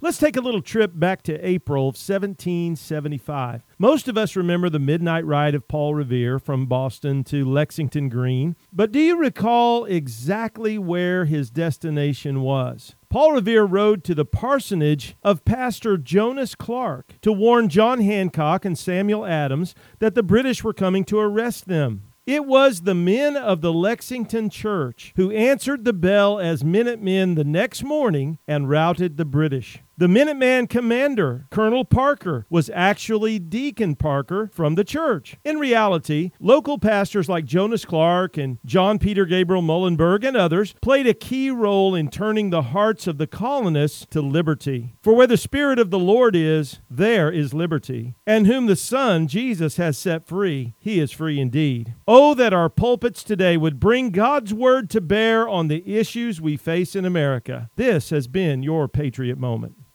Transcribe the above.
Let's take a little trip back to April of 1775. Most of us remember the midnight ride of Paul Revere from Boston to Lexington Green, but do you recall exactly where his destination was? Paul Revere rode to the parsonage of Pastor Jonas Clark to warn John Hancock and Samuel Adams that the British were coming to arrest them. It was the men of the Lexington Church who answered the bell as Minutemen the next morning and routed the British. The Minuteman commander, Colonel Parker, was actually Deacon Parker from the church. In reality, local pastors like Jonas Clark and John Peter Gabriel Muhlenberg and others played a key role in turning the hearts of the colonists to liberty. For where the Spirit of the Lord is, there is liberty. And whom the Son, Jesus, has set free, he is free indeed. Oh, that our pulpits today would bring God's word to bear on the issues we face in America. This has been your Patriot Moment.